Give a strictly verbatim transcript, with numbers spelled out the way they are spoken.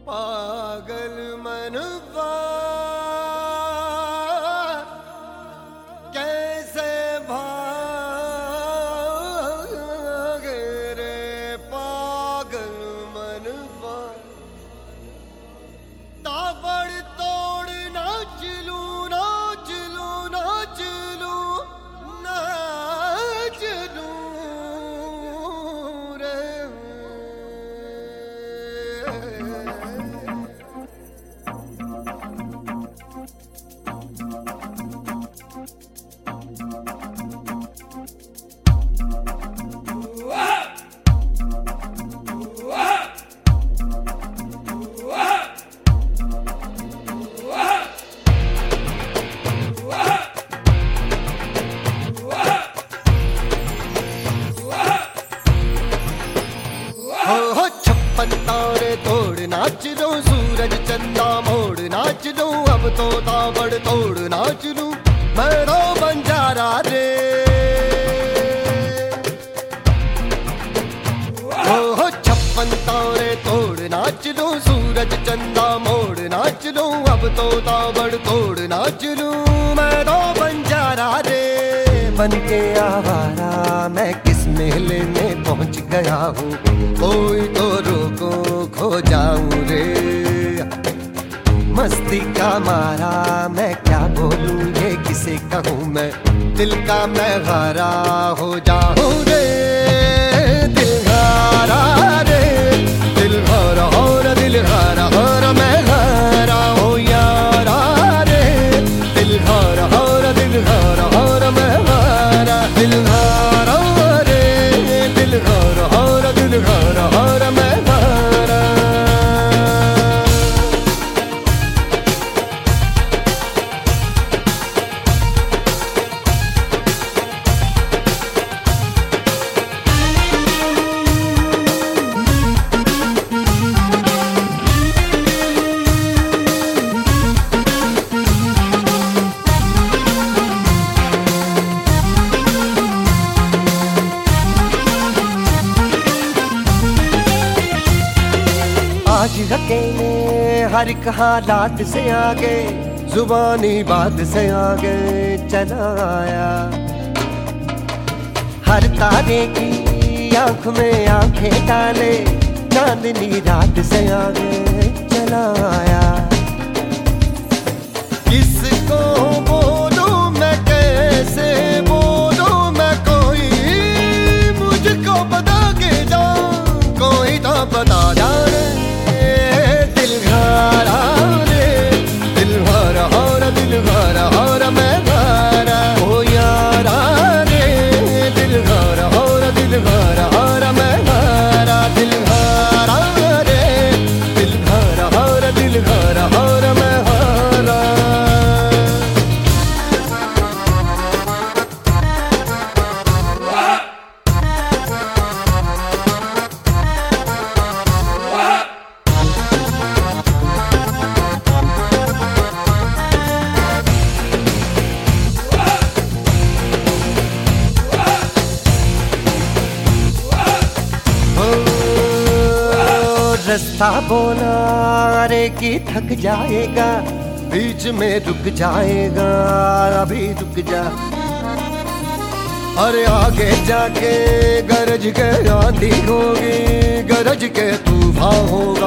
पागल मनवा कैसे भागे रे पागल मनवा। ताबड़ तोड़ नाच लूं नाच लूं नाच लूं नाच लूं रे। छप्पन तारे तोड़ नाच लो सूरज चंदा मोड़ नाच लो अब तो ताबड़ तोड़ नाच लू मैं रो बंजारा रे। ओ छप्पन तारे तोड़ नाच लो सूरज चंदा मोड़ नाच लो अब तो ताबड़ तोड़ नाच लू मैं रो बंजारा रे। बन के आवारा मैं किस मेले में पहुंच गया हूँ कोई तो रोको खो जाऊं रे। मस्ती का मारा मैं क्या बोलूं ये किसे कहूँ मैं दिल का मैं हारा हो जाऊं रे। दिल हारा रे दिल हारा और दिल हारा और मैं हारा हो यारा रे। दिल हारा और दिल हारा और मैं हारा दिल हारा रे दिल हारा और दिल हारा और मैं हारा। आज अकेले हर एक हालात से आगे जुबानी बात से आगे चला आया। हर तारे की आंख में आंखें डाले चांदनी रात से आगे चला आया। किसको बोलूं मैं कैसे बोलूं मैं कोई मुझको बता के जा कोई तो बता जाने। दिल हारा रे दिल हारा और दिल हारा और मैं हारा हो यारा रे। दिल हारा और दिल हारा और मैं हारा दिल हारा रे दिल हारा और दिल हारा और मैं हारा। रास्ता बोला अरे कि थक जाएगा बीच में रुक जाएगा अभी रुक जा। अरे आगे जाके गरज के आंधी होगी गरज के तूफान होगा।